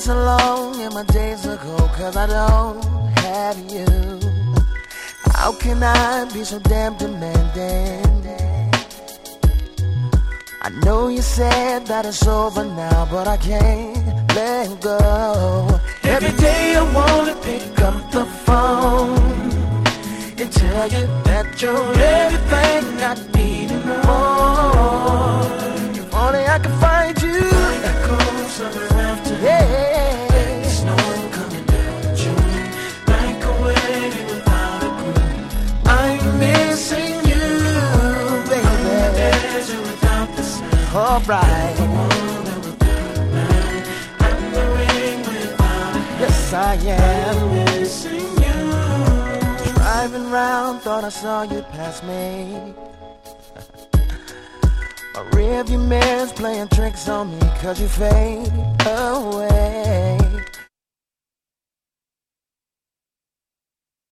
so long and my days are cold 'cause I don't have you. How can I be so damn demanding? I know you said that it's over now, but I can't let go. Every day I wanna pick up the phone and tell you that you're everything I need and more. If only I could find you. Yeah. Snow coming down in June, like a wedding without a groom. I'm missing you, baby. Desert without the sun. Alright. The water without a man, and the rain without a hand. Yes, I am. I'm missing you. Driving round, thought I saw you pass me. My rearview mirror's playing tricks on me 'cause you fade away.